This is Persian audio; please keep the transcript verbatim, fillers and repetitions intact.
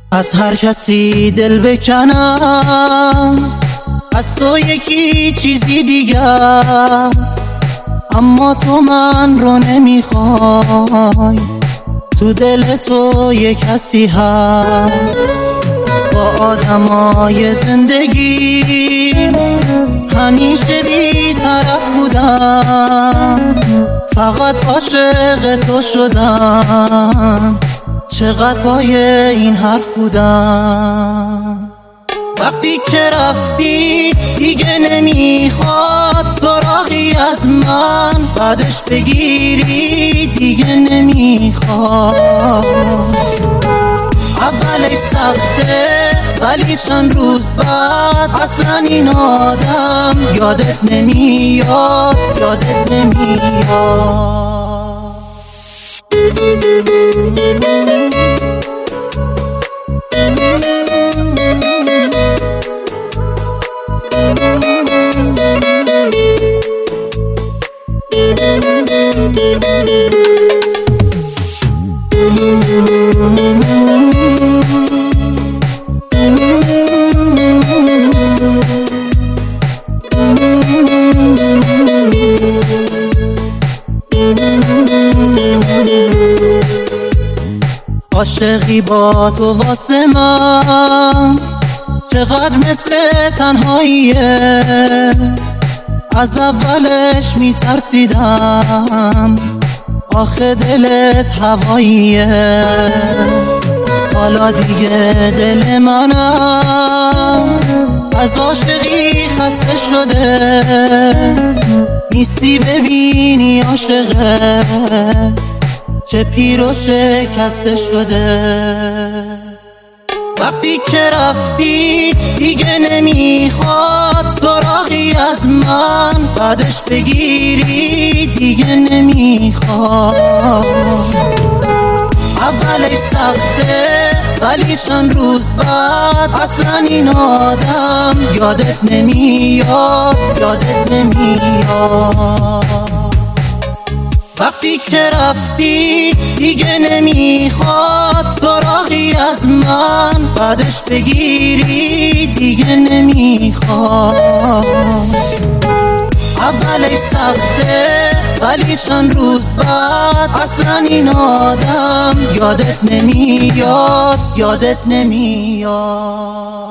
از هر کسی دل بکنم، از تو یکی چیزی دیگه است، اما تو من رو نمیخوای. تو دل تو یه کسی هست، با آدمای زندگی همیشه بی طرف بودم، فقط عاشق تو شدم. چقدر پای این حرف بودم. وقتی که رفتی دیگه نمیخواد سراغی از من، بعدش بگیری دیگه نمیخواد. اولش سخته ولی چند روز بعد اصلا این آدم یادت نمیاد، یادت نمیاد. عاشقی با تو واسه من چقدر مثل تنهاییه، از اولش میترسیدم آخه دلت هواییه. حالا دیگه دل منم از عاشقی خسته شده، نیستی ببینی عاشقت چه پیر و شکسته شده. وقتی که رفتی دیگه نمیخواد سراغی از من، بعدش بگیری دیگه نمیخواد. اولش سخته ولی چند روز بعد اصلا این آدم یادت نمیاد، یادت نمیاد. وقتی که رفتی دیگه نمیخواد سراغی از من، بعدش بگیری دیگه نمیخواد. اولش سخته ولی چند روز بعد اصلا این آدم یادت نمیاد، یادت نمیاد.